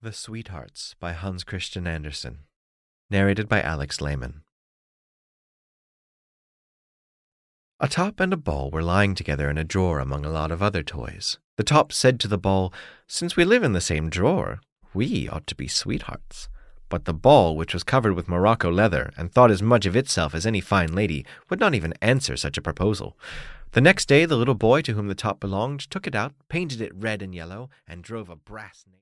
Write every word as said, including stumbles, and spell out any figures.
The Sweethearts by Hans Christian Andersen. Narrated by Alex Lehman. A top and a ball were lying together in a drawer among a lot of other toys. The top said to the ball, "Since we live in the same drawer, we ought to be sweethearts." But the ball, which was covered with Morocco leather and thought as much of itself as any fine lady, would not even answer such a proposal. The next day the little boy to whom the top belonged took it out, painted it red and yellow, and drove a brass nail